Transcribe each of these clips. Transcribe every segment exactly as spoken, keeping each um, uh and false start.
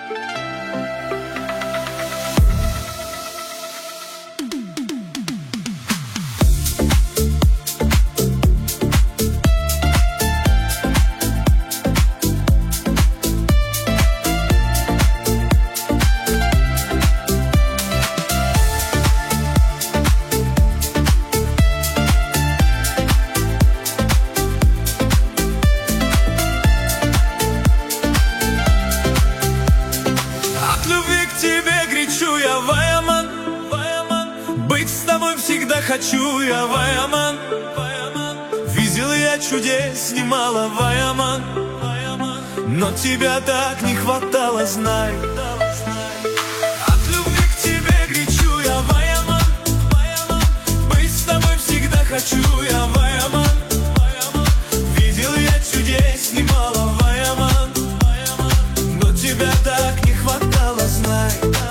Хочу я, Ваяман, видел я чудес немало, Ваяман, но тебя так не хватало, знай. От любви к тебе кричу я, Ваяман, быть с тобой всегда хочу я, Ваяман, видел я чудес немало, Ваяман, но тебя так не хватало, знай.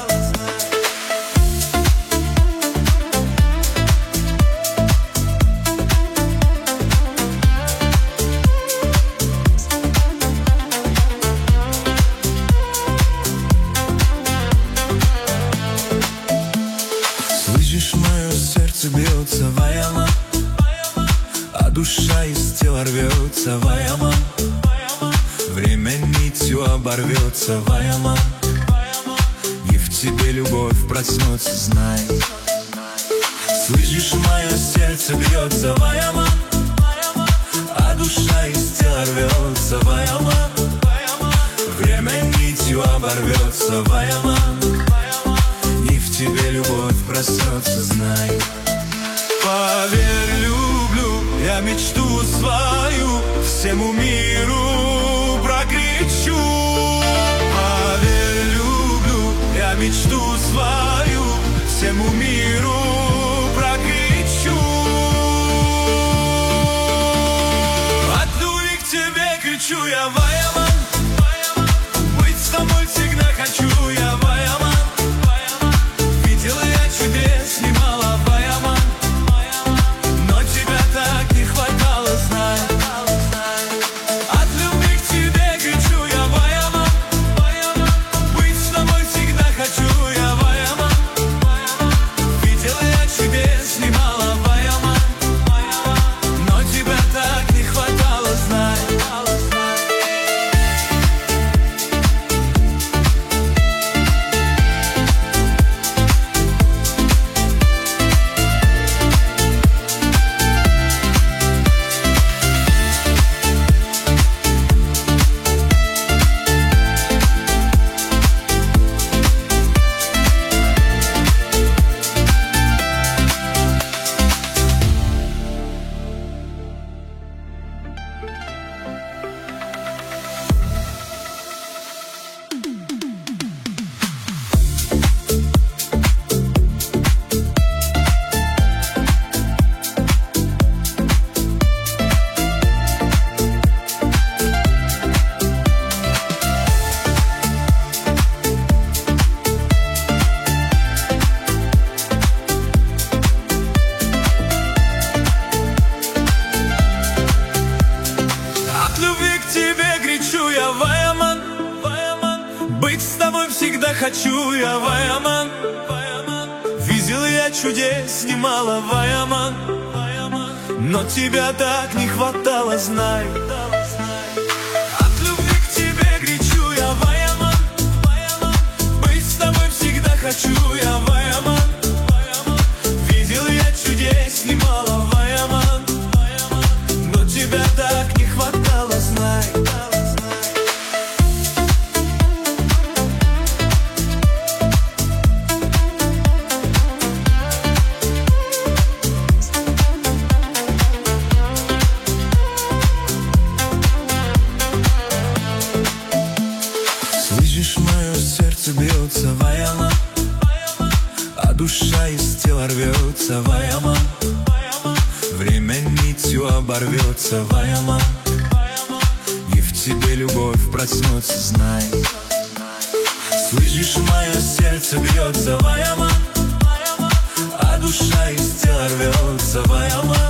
Бьется, Ваяман, а душа из тела рвется, Ваяман, время нитью оборвется, Ваяман, и в тебе любовь проснется, знай. Слышишь, мое сердце бьется, Ваяман, а душа из тела рвется, Ваяман, время нитью оборвется, Ваяман, и в тебе любовь проснется, знай. Поверь, люблю я мечту свою, всему миру прокричу. Поверь, люблю я мечту свою, всему миру прокричу. От любви к тебе кричу я, Ваяман, быть с тобой всегда хочу я, Ваяман, видел я чудес немало, Ваяман, хочу я, Ваяман, видел я чудес немало, Ваяман, но тебя так не хватало, знай. От любви к тебе кричу я, Ваяман, быть с тобой всегда хочу я, Ваяман, видел я чудес немало, Ваяман, но тебя так не хватало, знай. Бьется, Ваяман, а душа из тела рвется, Ваяман, время нитью оборвется, Ваяман, и в тебе любовь проснется, знай. Слышишь, мое сердце бьется, Ваяман, а душа из тела рвется, Ваяман,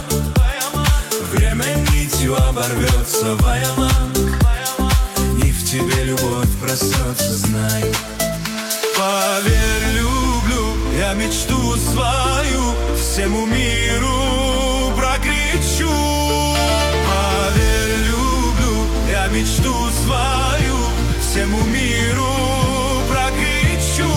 время нитью оборвется, Ваяман, и в тебе любовь проснется. проснется, знай. Поверь, люблю, я мечту свою всему миру прокричу. Поверь, люблю, я мечту свою всему миру прокричу.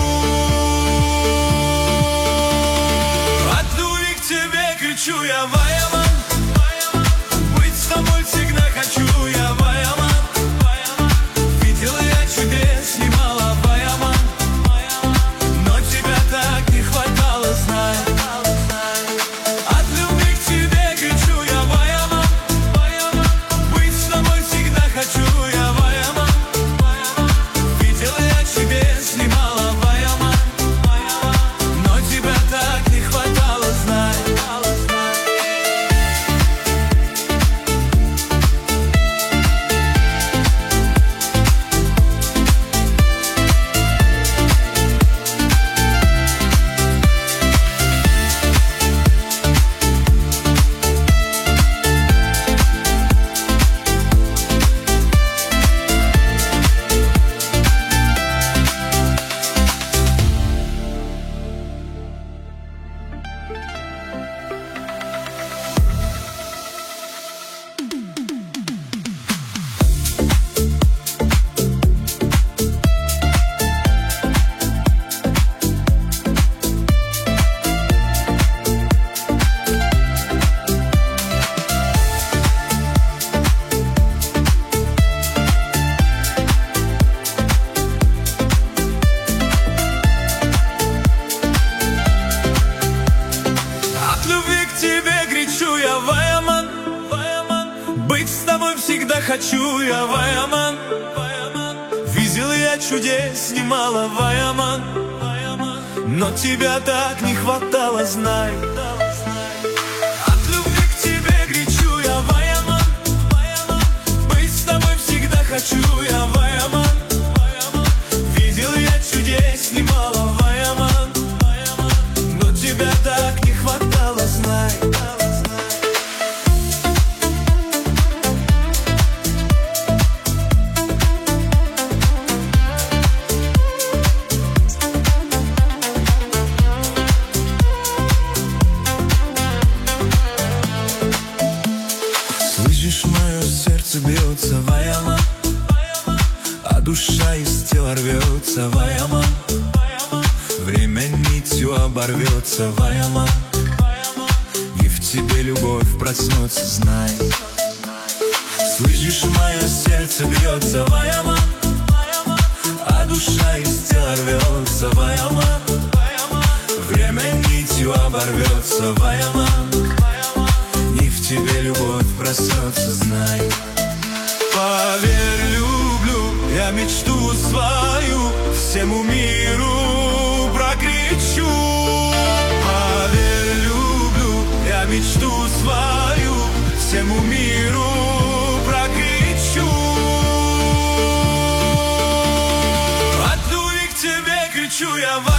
От любви к тебе кричу я, Ваяман. Быть с тобой всегда хочу я, Ваяман. Видел я чудес немало, Ваяман, но тебя так не хватало, знай. От любви к тебе кричу я, Ваяман. Быть с тобой всегда хочу я, Ваяман. Видел я чудес немало, Ваяман, но тебя так не хватало, знай. Быть с тобой всегда хочу я, Ваяман. Видел я чудес немало, Ваяман, но тебя так не хватало, знай. От любви к тебе кричу я, Ваяман. Быть с тобой всегда хочу я, Ваяман. Видел я чудес немало, Ваяман, но тебя так не хватало, знай. Слышишь, мое сердце бьется, Ваяман, а душа из тела рвется, Ваяман. Время нитью оборвется, Ваяман, и в тебе любовь проснется, знай. Слышишь, мое сердце бьется, Ваяман, а душа из тела рвется, Ваяман. Время нитью оборвется, Ваяман, и в тебе любовь проснется, знай. Поверь, люблю, я мечту свою всему миру прокричу. Поверь, люблю, я мечту свою всему миру прокричу. От любви к тебе кричу я,